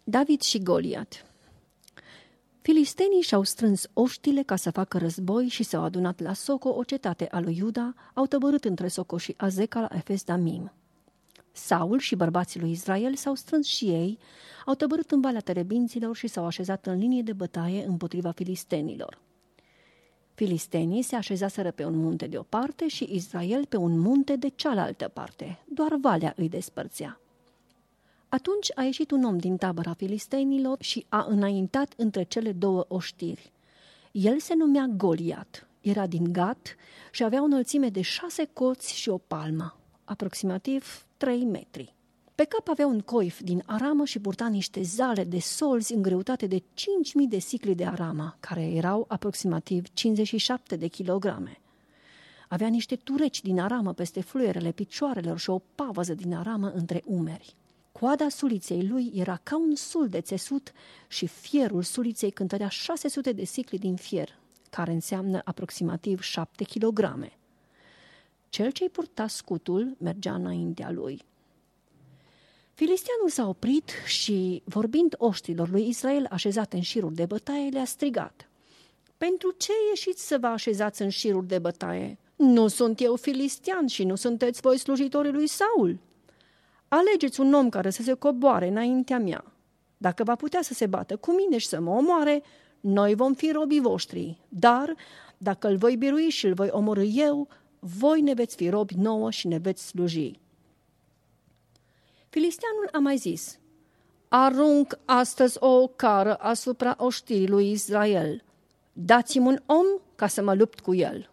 David și Goliat. Filistenii și-au strâns oștile ca să facă război și s-au adunat la Soco, o cetate a lui Iuda, au tăbărât între Soco și Azeca la Efes Damim. Saul și bărbații lui Israel s-au strâns și ei, au tăbărât în Valea Terebinților și s-au așezat în linie de bătaie împotriva filistenilor. Filistenii se așezaseră pe un munte de o parte și Israel pe un munte de cealaltă parte, doar valea îi despărțea. Atunci a ieșit un om din tabăra filistenilor și a înaintat între cele două oștiri. El se numea Goliat, era din Gat și avea o înălțime de 6 coți și o palmă, aproximativ 3 metri. Pe cap avea un coif din aramă și purta niște zale de solzi în greutate de 5.000 de sicli de aramă, care erau aproximativ 57 de kilograme. Avea niște tureci din aramă peste fluierele picioarelor și o pavăză din aramă între umeri. Coada suliței lui era ca un sul de țesut și fierul suliței cântărea 600 de sicli din fier, care înseamnă aproximativ 7 kilograme. Cel ce-i purta scutul mergea înaintea lui. Filisteanul s-a oprit și, vorbind oștilor lui Israel așezate în șiruri de bătaie, le-a strigat: „Pentru ce ieșiți să vă așezați în șiruri de bătaie? Nu sunt eu filistean și nu sunteți voi slujitorii lui Saul. Alegeți un om care să se coboare înaintea mea. Dacă va putea să se bată cu mine și să mă omoare, noi vom fi robii voștri, dar dacă îl voi birui și îl voi omorâ eu, voi ne veți fi robi nouă și ne veți sluji.” Filisteanul a mai zis: „Arunc astăzi o ocară asupra oștirii lui Israel. Dați-mi un om ca să mă lupt cu el.”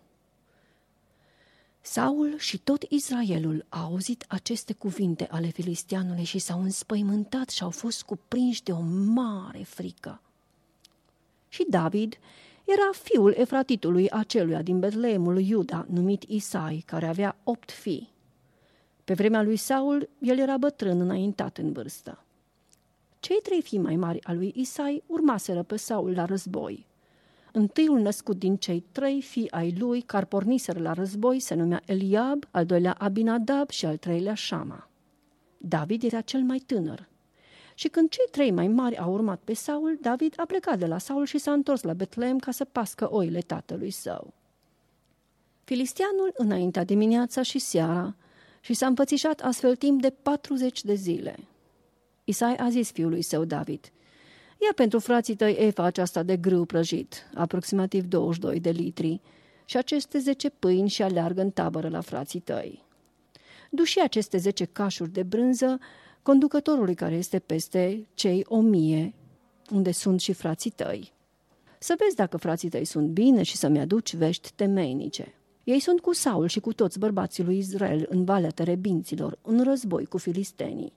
Saul și tot Israelul au auzit aceste cuvinte ale filisteanului și s-au înspăimântat și au fost cuprinși de o mare frică. Și David era fiul efratitului aceluia din Betleemul lui Iuda, numit Isai, care avea 8 fii. Pe vremea lui Saul, el era bătrân înaintat în vârstă. Cei 3 fii mai mari al lui Isai urmaseră pe Saul la război. Întâiul născut din cei 3 fii ai lui, care porniseră la război, se numea Eliab, al doilea Abinadab și al 3-lea Șama. David era cel mai tânăr. Și când cei 3 mai mari au urmat pe Saul, David a plecat de la Saul și s-a întors la Betleem ca să pască oile tatălui său. Filisteanul înaintea dimineața și seara și s-a împățișat astfel timp de 40 de zile. Isai a zis fiului său David: „Ia pentru frații tăi efa aceasta de grâu prăjit, aproximativ 22 de litri, și aceste 10 pâini și aleargă în tabără la frații tăi. Du și aceste 10 cașuri de brânză conducătorului care este peste cei 1000, unde sunt și frații tăi. Să vezi dacă frații tăi sunt bine și să-mi aduci vești temeinice. Ei sunt cu Saul și cu toți bărbații lui Israel în Valea Terebinților, în război cu filistenii.”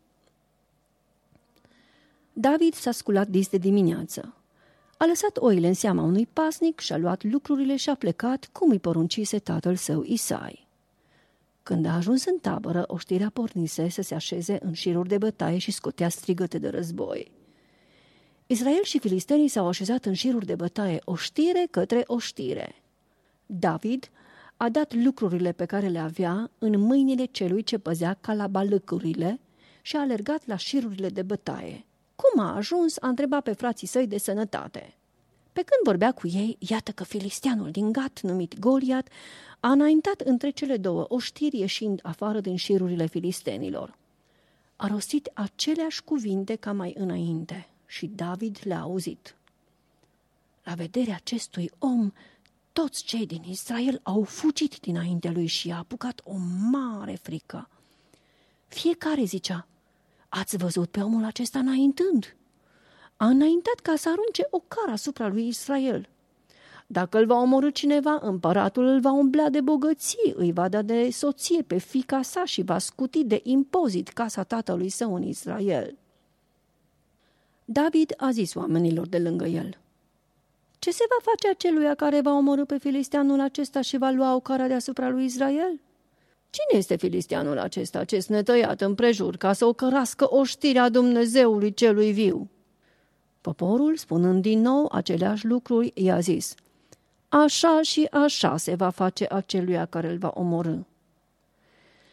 David s-a sculat dis de dimineață. A lăsat oile în seama unui pasnic și a luat lucrurile și a plecat cum îi poruncise tatăl său Isai. Când a ajuns în tabără, oștirea pornise să se așeze în șiruri de bătaie și scotea strigăte de război. Israel și filistenii s-au așezat în șiruri de bătaie, oștire către oștire. David a dat lucrurile pe care le avea în mâinile celui ce păzea calabalâcurile și a alergat la șirurile de bătaie. Cum a ajuns, a întrebat pe frații săi de sănătate. Pe când vorbea cu ei, iată că filisteanul din Gat, numit Goliat, a înaintat între cele două oștiri, ieșind afară din șirurile filistenilor. A rostit aceleași cuvinte ca mai înainte și David le-a auzit. La vederea acestui om, toți cei din Israel au fugit dinaintea lui și a apucat o mare frică. Fiecare zicea: „Ați văzut pe omul acesta înaintând? A înaintat ca să arunce o cară asupra lui Israel. Dacă îl va omorî cineva, împăratul îl va umblea de bogății, îi va da de soție pe fiica sa și va scuti de impozit casa tatălui său în Israel.” David a zis oamenilor de lângă el: „Ce se va face aceluia care va omorî pe filisteanul acesta și va lua o cară deasupra lui Israel? Cine este filisteanul acesta, acest netăiat împrejur, ca să o cărască oștirea Dumnezeului celui viu?” Poporul, spunând din nou aceleași lucruri, i-a zis: „Așa și așa se va face aceluia care îl va omorî.”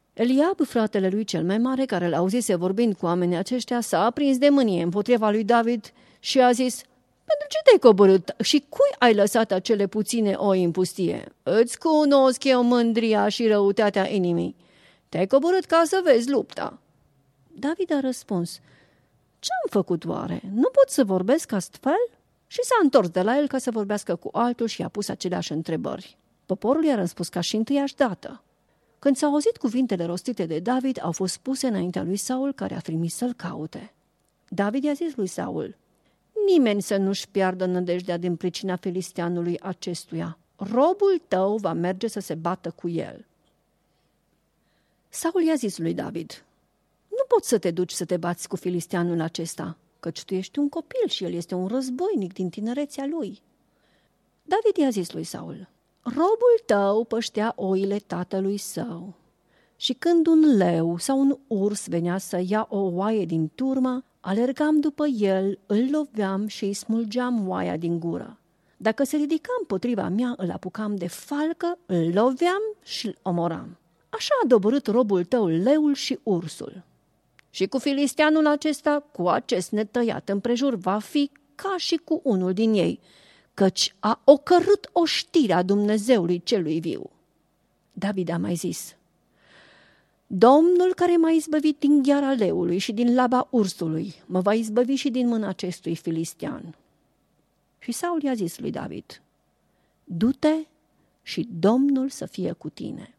Eliab, fratele lui cel mai mare, care l-auzise vorbind cu oamenii aceștia, s-a aprins de mânie împotriva lui David și a zis: pentru ce te-ai coborât și cui ai lăsat acele puține oi în pustie? Îți cunosc eu mândria și răutatea inimii. Te-ai coborât ca să vezi lupta. David a răspuns: ce-am făcut oare? Nu pot să vorbesc astfel? Și s-a întors de la el ca să vorbească cu altul și i-a pus aceleași întrebări. Poporul i-a răspuns ca și întâiași dată. Când s-au auzit cuvintele rostite de David, au fost puse înaintea lui Saul, care a trimis să-l caute. David i-a zis lui Saul: nimeni să nu-și piardă nădejdea din pricina filisteanului acestuia. Robul tău va merge să se bată cu el. Saul i-a zis lui David: nu poți să te duci să te bați cu filisteanul acesta, căci tu ești un copil și el este un războinic din tinerețea lui. David i-a zis lui Saul: robul tău păștea oile tatălui său și când un leu sau un urs venea să ia o oaie din turmă, alergam după el, îl loveam și îi smulgeam oaia din gură. Dacă se ridica împotriva mea, îl apucam de falcă, îl loveam și îl omoram. Așa a doborât robul tău leul și ursul. Și cu filisteanul acesta, cu acest netăiat împrejur, va fi ca și cu unul din ei, căci a ocărât oștirea Dumnezeului celui viu. David a mai zis: Domnul care m-a izbăvit din gheara leului și din laba ursului, mă va izbăvi și din mâna acestui filistean. Și Saul i-a zis lui David: du-te și Domnul să fie cu tine.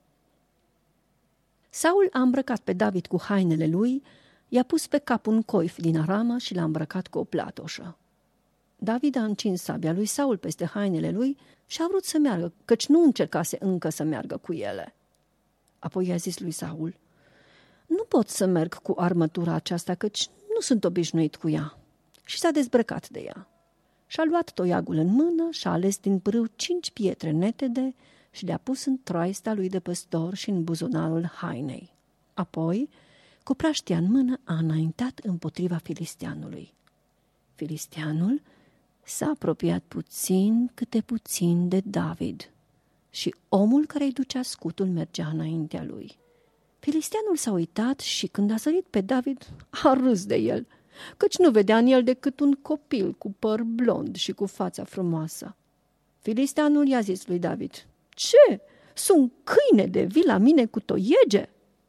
Saul a îmbrăcat pe David cu hainele lui, i-a pus pe cap un coif din aramă și l-a îmbrăcat cu o platoșă. David a încins sabia lui Saul peste hainele lui și a vrut să meargă, căci nu încercase încă să meargă cu ele. Apoi i-a zis lui Saul: nu pot să merg cu armătura aceasta, căci nu sunt obișnuit cu ea. Și s-a dezbrăcat de ea. Și-a luat toiagul în mână și-a ales din pârâu 5 pietre netede și le-a pus în traista lui de păstor și în buzunarul hainei. Apoi, cu praștia în mână, a înaintat împotriva filisteanului. Filisteanul s-a apropiat puțin câte puțin de David și omul care îi ducea scutul mergea înaintea lui. Filisteanul s-a uitat și când a sărit pe David, a râs de el, căci nu vedea în el decât un copil cu păr blond și cu fața frumoasă. Filisteanul i-a zis lui David: ce? Sunt câine de vii la mine cu toiege?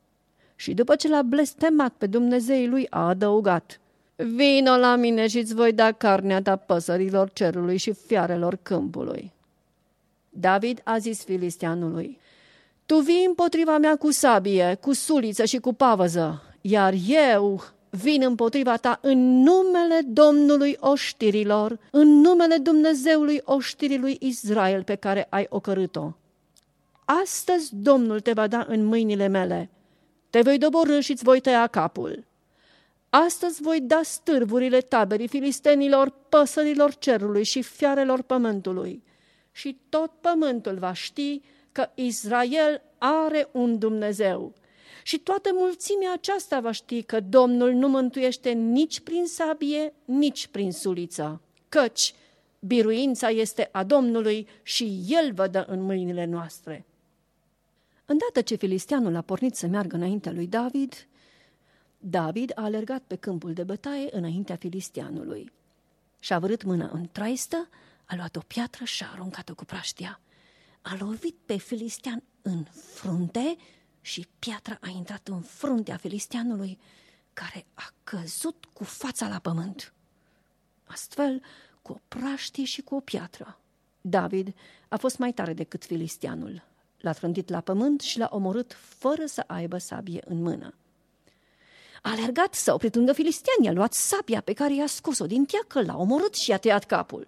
Și după ce l-a blestemat pe Dumnezeii lui, a adăugat: vino la mine și îți voi da carnea ta păsărilor cerului și fiarelor câmpului. David a zis filisteanului: tu vii împotriva mea cu sabie, cu suliță și cu pavăză, iar eu vin împotriva ta în numele Domnului oștirilor, în numele Dumnezeului oștirii lui Israel pe care ai ocărât-o. Astăzi Domnul te va da în mâinile mele, te voi doborî și îți voi tăia capul. Astăzi voi da stârvurile taberii filistenilor, păsărilor cerului și fiarelor pământului. Și tot pământul va ști că Israel are un Dumnezeu. Și toată mulțimea aceasta va ști că Domnul nu mântuiește nici prin sabie, nici prin suliță, căci biruința este a Domnului și El vă dă în mâinile noastre. Îndată ce filisteanul a pornit să meargă înaintea lui David, David a alergat pe câmpul de bătaie înaintea filisteanului. Și-a vărât mâna în traistă, a luat o piatră și a aruncat-o cu praștia. A lovit pe filistean în frunte și piatra a intrat în fruntea filisteanului, care a căzut cu fața la pământ. Astfel, cu o praștie și cu o piatră, David a fost mai tare decât filisteanul. L-a trântit la pământ și l-a omorât fără să aibă sabie în mână. A alergat, s-a oprit lângă filistean, i-a luat sabia pe care i-a scos-o din teacă, l-a omorât și i-a tăiat capul.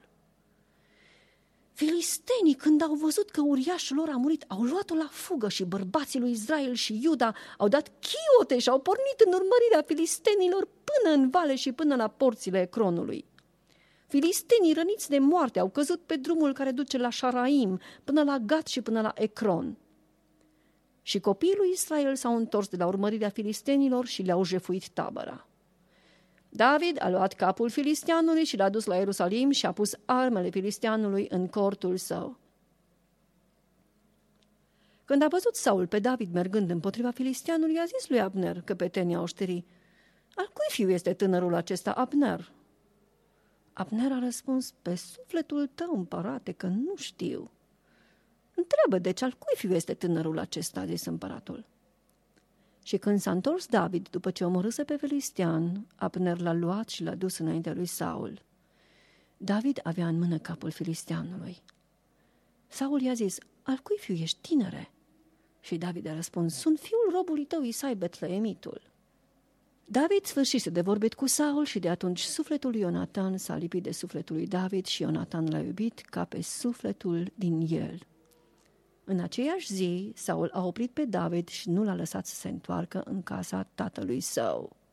Filistenii, când au văzut că uriașul lor a murit, au luat-o la fugă și bărbații lui Israel și Iuda au dat chiote și au pornit în urmărirea filistenilor până în vale și până la porțile Ecronului. Filistenii răniți de moarte au căzut pe drumul care duce la Șaraim, până la Gat și până la Ecron. Și copiii lui Israel s-au întors de la urmărirea filistenilor și le-au jefuit tabăra. David a luat capul filisteanului și l-a dus la Ierusalim și a pus armele filisteanului în cortul său. Când a văzut Saul pe David mergând împotriva filisteanului, i-a zis lui Abner, căpetenia oșterii: al cui fiu este tânărul acesta, Abner? Abner a răspuns: pe sufletul tău, împărate, că nu știu. Întreabă, deci, al cui fiu este tânărul acesta, a zis împăratul. Și când s-a întors David, după ce omorâse pe filistean, Abner l-a luat și l-a dus înaintea lui Saul. David avea în mână capul filisteanului. Saul i-a zis: al cui fiu ești, tinere? Și David a răspuns: sunt fiul robului tău Isai Betleemitul. David sfârșise de vorbit cu Saul și de atunci sufletul lui Ionatan s-a lipit de sufletul lui David și Ionatan l-a iubit ca pe sufletul din el. În aceeași zi, Saul a oprit pe David și nu l-a lăsat să se întoarcă în casa tatălui său.